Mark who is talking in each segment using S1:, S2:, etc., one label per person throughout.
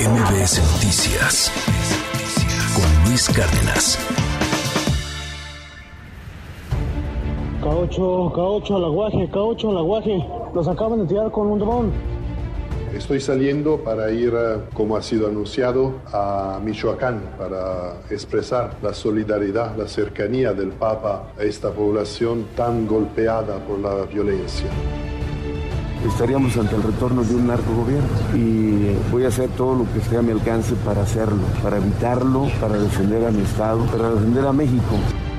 S1: MBS Noticias con Luis Cárdenas.
S2: K8 al aguaje. Los acaban de tirar con un dron.
S3: Estoy saliendo para ir, como ha sido anunciado, a Michoacán para expresar la solidaridad, la cercanía del Papa a esta población tan golpeada por la violencia.
S4: Estaríamos ante el retorno de un narcogobierno y voy a hacer todo lo que esté a mi alcance para hacerlo, para evitarlo, para defender a mi estado, para defender a México.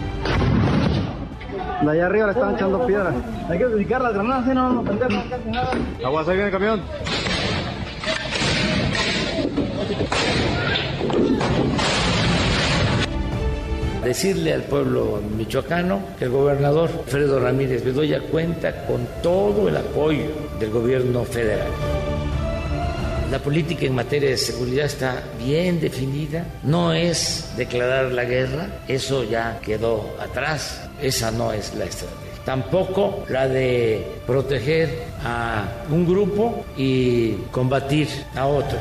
S2: De allá arriba le están echando piedras. Hay que dedicar las granadas, no pendejo.
S5: Aguas, ahí viene el camión.
S6: Decirle al pueblo michoacano que el gobernador Alfredo Ramírez Bedoya cuenta con todo el apoyo del gobierno federal. La política en materia de seguridad está bien definida, no es declarar la guerra, eso ya quedó atrás, esa no es la estrategia. Tampoco la de proteger a un grupo y combatir a otro.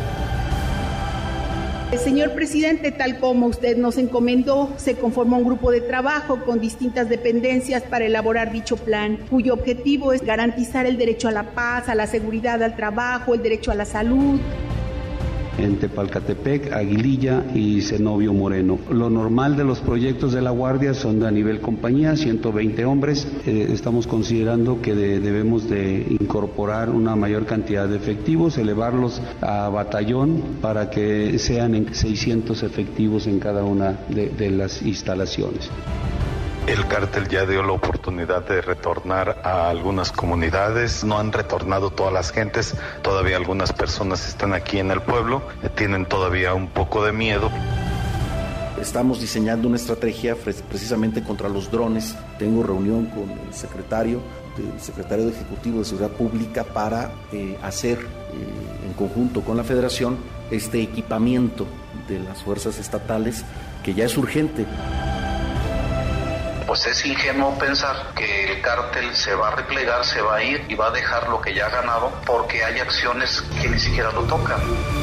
S7: Señor presidente, tal como usted nos encomendó, se conformó un grupo de trabajo con distintas dependencias para elaborar dicho plan, cuyo objetivo es garantizar el derecho a la paz, a la seguridad, al trabajo, el derecho a la salud.
S8: En Tepalcatepec, Aguililla y Zenobio Moreno. Lo normal de los proyectos de la Guardia son a nivel compañía, 120 hombres. Estamos considerando que debemos de incorporar una mayor cantidad de efectivos, elevarlos a batallón para que sean en 600 efectivos en cada una de las instalaciones.
S9: El cártel ya dio la oportunidad de retornar a algunas comunidades, no han retornado todas las gentes, todavía algunas personas están aquí en el pueblo, tienen todavía un poco de miedo.
S10: Estamos diseñando una estrategia precisamente contra los drones. Tengo reunión con el secretario de Ejecutivo de Seguridad Pública para hacer en conjunto con la Federación este equipamiento de las fuerzas estatales que ya es urgente.
S11: Pues es ingenuo pensar que el cártel se va a replegar, se va a ir y va a dejar lo que ya ha ganado porque hay acciones que ni siquiera lo tocan.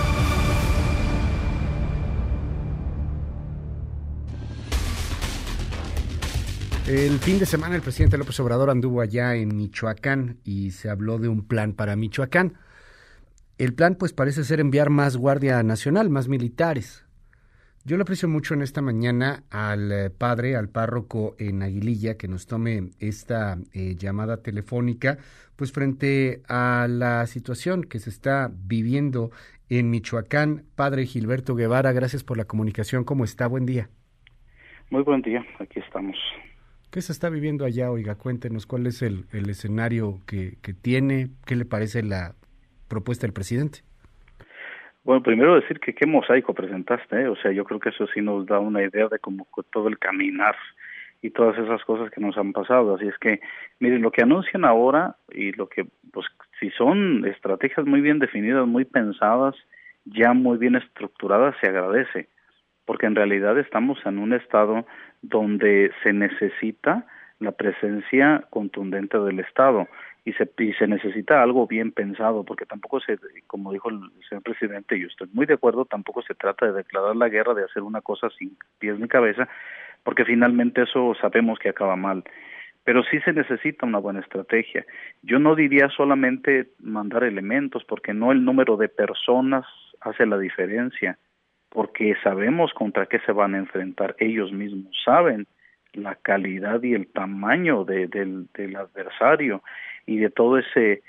S12: El fin de semana el presidente López Obrador anduvo allá en Michoacán y se habló de un plan para Michoacán. El plan pues parece ser enviar más Guardia Nacional, más militares. Yo le aprecio mucho en esta mañana al párroco en Aguililla, que nos tome esta llamada telefónica, pues frente a la situación que se está viviendo en Michoacán. Padre Gilberto Guevara, gracias por la comunicación. ¿Cómo está? Buen día.
S13: Muy buen día, aquí estamos.
S12: ¿Qué se está viviendo allá? Oiga, cuéntenos cuál es el escenario que tiene, qué le parece la propuesta del presidente.
S13: Bueno, primero decir que qué mosaico presentaste, O sea, yo creo que eso sí nos da una idea de cómo todo el caminar y todas esas cosas que nos han pasado. Así es que, miren, lo que anuncian ahora y lo que, pues, si son estrategias muy bien definidas, muy pensadas, ya muy bien estructuradas, se agradece, porque en realidad estamos en un estado donde se necesita la presencia contundente del Estado. Y se necesita algo bien pensado, porque tampoco como dijo el señor presidente, y yo estoy muy de acuerdo, tampoco se trata de declarar la guerra, de hacer una cosa sin pies ni cabeza, porque finalmente eso sabemos que acaba mal. Pero sí se necesita una buena estrategia. Yo no diría solamente mandar elementos, porque no el número de personas hace la diferencia, porque sabemos contra qué se van a enfrentar, ellos mismos saben la calidad y el tamaño del adversario y de todo ese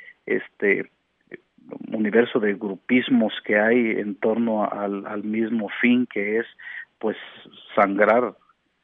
S13: universo de grupismos que hay en torno al mismo fin, que es pues sangrar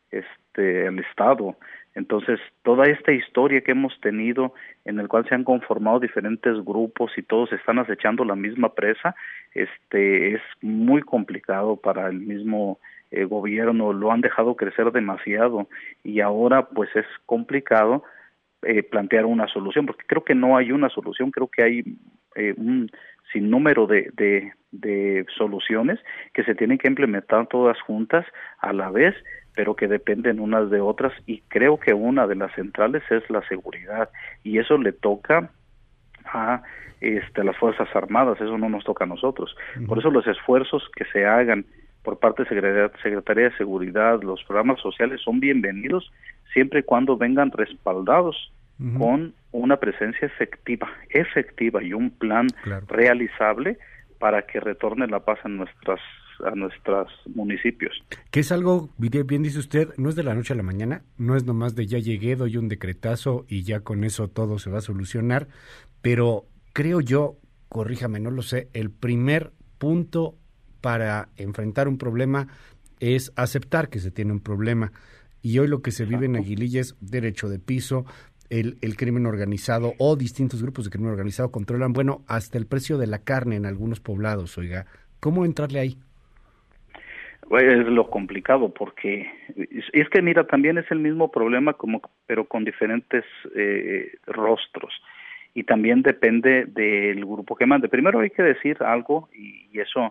S13: el Estado. Entonces, toda esta historia que hemos tenido, en el cual se han conformado diferentes grupos y todos están acechando la misma presa, es muy complicado para el mismo gobierno. Lo han dejado crecer demasiado y ahora pues es complicado plantear una solución, porque creo que no hay una solución, creo que hay un sinnúmero de soluciones que se tienen que implementar todas juntas a la vez, pero que dependen unas de otras, y creo que una de las centrales es la seguridad, y eso le toca a las Fuerzas Armadas, eso no nos toca a nosotros. Por eso los esfuerzos que se hagan por parte de Secretaría de Seguridad, los programas sociales son bienvenidos siempre y cuando vengan respaldados con una presencia efectiva y un plan realizable para que retorne la paz a nuestros municipios.
S12: Que es algo, bien dice usted, no es de la noche a la mañana, no es nomás de ya llegué, doy un decretazo y ya con eso todo se va a solucionar, pero creo yo, corríjame, no lo sé, el primer punto para enfrentar un problema es aceptar que se tiene un problema, y hoy lo que se vive en Aguililla es derecho de piso. El crimen organizado o distintos grupos de crimen organizado controlan, hasta el precio de la carne en algunos poblados. Oiga, ¿cómo entrarle ahí?
S13: Es lo complicado, porque es que mira, también es el mismo problema, pero con diferentes rostros, y también depende del grupo que mande. Primero hay que decir algo, y eso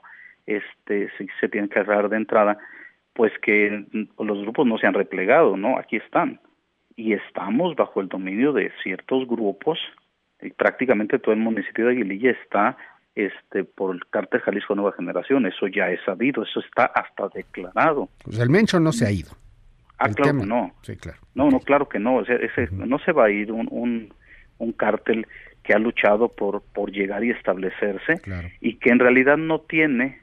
S13: sí se tiene que aclarar de entrada, pues que los grupos no se han replegado, ¿no? Aquí están. Y estamos bajo el dominio de ciertos grupos, y prácticamente todo el municipio de Aguililla está por el Cártel Jalisco Nueva Generación. Eso ya es sabido, eso está hasta declarado.
S12: Pues el Mencho no se ha ido.
S13: Claro que no.
S12: Sí, claro.
S13: No, claro que no. O sea, no se va a ir un cártel que ha luchado por llegar y establecerse, y que en realidad no tiene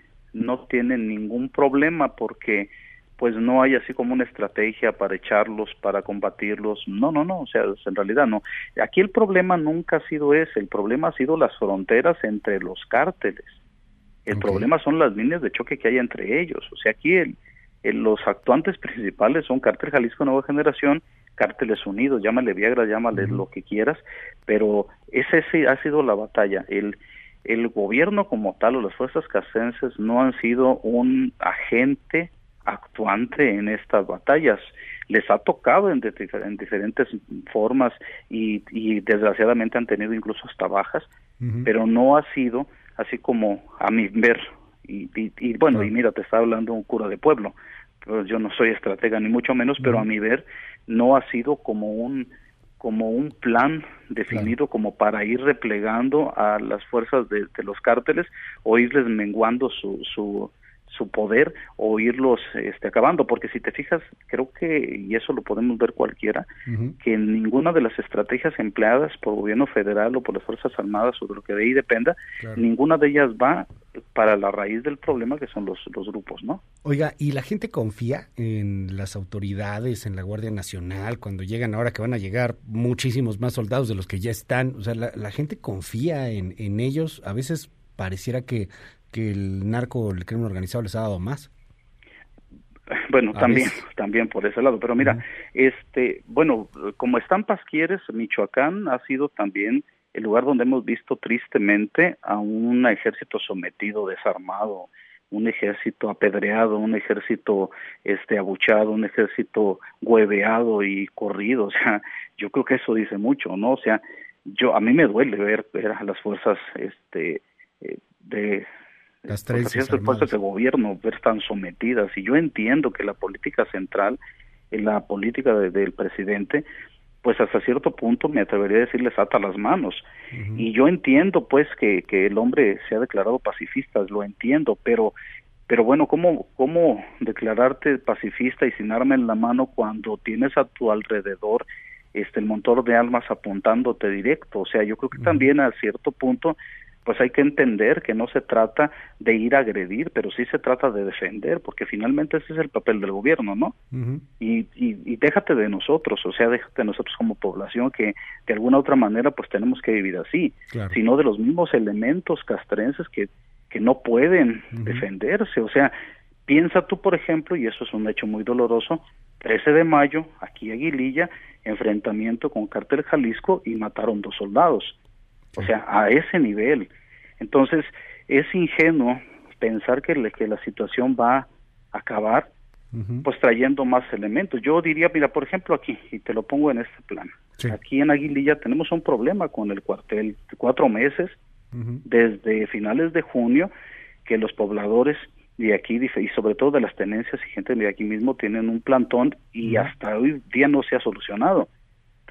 S13: ningún problema, porque pues no hay así como una estrategia para echarlos, para combatirlos. No, o sea, en realidad no. Aquí el problema nunca ha sido ese, el problema ha sido las fronteras entre los cárteles. El problema son las líneas de choque que hay entre ellos. O sea, aquí los actuantes principales son Cártel Jalisco Nueva Generación, Cárteles Unidos, llámale Viagra, llámale lo que quieras, pero ese sí ha sido la batalla. El gobierno como tal o las fuerzas castrenses no han sido un agente actuante en estas batallas. Les ha tocado en diferentes formas y desgraciadamente han tenido incluso hasta bajas, pero no ha sido así como a mi ver, y mira, te está hablando un cura de pueblo, pues yo no soy estratega ni mucho menos, pero a mi ver no ha sido como un plan definido como para ir replegando a las fuerzas de los cárteles o irles menguando su poder o irlos acabando, porque si te fijas, creo que, y eso lo podemos ver cualquiera, que ninguna de las estrategias empleadas por el gobierno federal o por las Fuerzas Armadas o de lo que de ahí dependa, ninguna de ellas va para la raíz del problema, que son los grupos, ¿no?
S12: Oiga, ¿y la gente confía en las autoridades, en la Guardia Nacional, cuando llegan ahora que van a llegar muchísimos más soldados de los que ya están? O sea, la gente confía en ellos. A veces pareciera que el narco, el crimen organizado les ha dado más.
S13: Bueno, también por ese lado, pero mira, como están Pasquieres, Michoacán ha sido también el lugar donde hemos visto tristemente a un ejército sometido, desarmado, un ejército apedreado, un ejército abuchado, un ejército hueveado y corrido. O sea, yo creo que eso dice mucho, ¿no? O sea, a mí me duele ver a las fuerzas
S12: las
S13: fuerzas de gobierno ver tan sometidas, y yo entiendo que la política central, la política del presidente, pues hasta cierto punto me atrevería a decirles ata las manos, y yo entiendo pues que el hombre se ha declarado pacifista, lo entiendo, pero bueno, ¿cómo declararte pacifista y sin arma en la mano cuando tienes a tu alrededor el montón de armas apuntándote directo? O sea, yo creo que también a cierto punto pues hay que entender que no se trata de ir a agredir, pero sí se trata de defender, porque finalmente ese es el papel del gobierno, ¿no? Y déjate de nosotros, o sea, déjate de nosotros como población, que de alguna otra manera pues tenemos que vivir así, sino de los mismos elementos castrenses que no pueden defenderse. O sea, piensa tú, por ejemplo, y eso es un hecho muy doloroso, 13 de mayo, aquí en Aguililla, enfrentamiento con Cártel Jalisco y mataron 2 soldados. O sea, a ese nivel. Entonces, es ingenuo pensar que la situación va a acabar pues trayendo más elementos. Yo diría, mira, por ejemplo aquí, y te lo pongo en este plan, aquí en Aguililla tenemos un problema con el cuartel, 4 meses, desde finales de junio, que los pobladores de aquí, y sobre todo de las tenencias y gente de aquí mismo, tienen un plantón y hasta hoy día no se ha solucionado.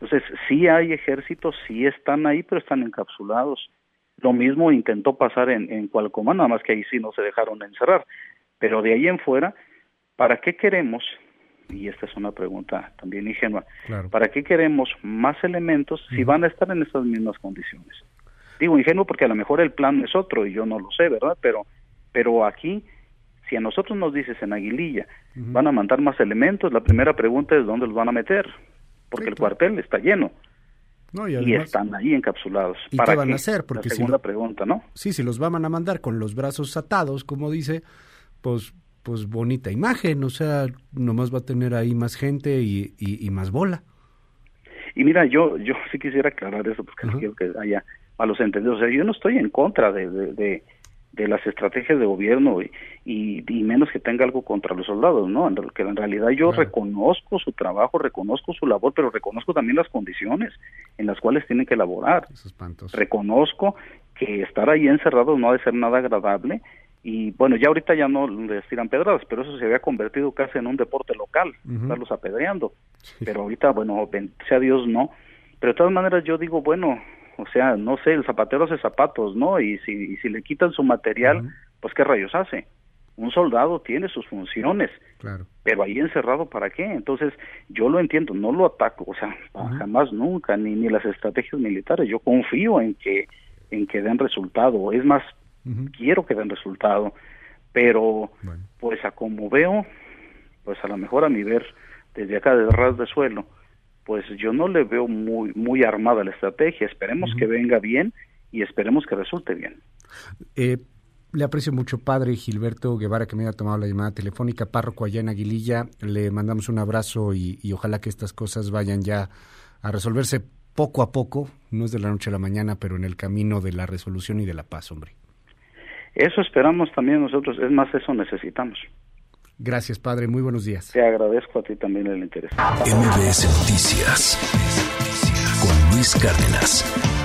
S13: Entonces, sí hay ejércitos, sí están ahí, pero están encapsulados. Lo mismo intentó pasar en Cualcomán, nada más que ahí sí no se dejaron encerrar. Pero de ahí en fuera, ¿para qué queremos? Y esta es una pregunta también ingenua. Claro. ¿Para qué queremos más elementos si van a estar en estas mismas condiciones? Digo ingenuo porque a lo mejor el plan es otro y yo no lo sé, ¿verdad? Pero aquí, si a nosotros nos dices en Aguililla, van a mandar más elementos, la primera pregunta es ¿dónde los van a meter? Porque el cuartel está lleno. No, y, además, y están ahí encapsulados.
S12: ¿Y qué van a hacer? Porque
S13: la segunda pregunta, ¿no?
S12: Sí, si los van a mandar con los brazos atados, como dice, pues bonita imagen, o sea, nomás va a tener ahí más gente y más bola.
S13: Y mira, yo sí quisiera aclarar eso, porque no quiero que haya malos entendidos. O sea, yo no estoy en contra de las estrategias de gobierno y menos que tenga algo contra los soldados, ¿no? Que en realidad yo reconozco su trabajo, reconozco su labor, pero reconozco también las condiciones en las cuales tienen que elaborar. Reconozco que estar ahí encerrados no ha de ser nada agradable y bueno, ya ahorita ya no les tiran pedradas, pero eso se había convertido casi en un deporte local, estarlos apedreando. Sí. Pero ahorita, bueno, sea Dios no. Pero de todas maneras yo digo, bueno, o sea, no sé, el zapatero hace zapatos, ¿no? Y si le quitan su material, pues ¿qué rayos hace? Un soldado tiene sus funciones, pero ahí encerrado, ¿para qué? Entonces, yo lo entiendo, no lo ataco, o sea, jamás, nunca, ni las estrategias militares. Yo confío en que den resultado, es más, quiero que den resultado, pero pues a como veo, pues a lo mejor a mi ver, desde acá de ras de suelo, pues yo no le veo muy armada la estrategia. Esperemos que venga bien y esperemos que resulte bien.
S12: Le aprecio mucho, padre Gilberto Guevara, que me haya tomado la llamada telefónica, párroco allá en Aguililla. Le mandamos un abrazo y ojalá que estas cosas vayan ya a resolverse poco a poco, no es de la noche a la mañana, pero en el camino de la resolución y de la paz, hombre.
S13: Eso esperamos también nosotros, es más, eso necesitamos.
S12: Gracias, padre. Muy buenos días.
S13: Te agradezco a ti también el interés.
S1: MBS Noticias con Luis Cárdenas.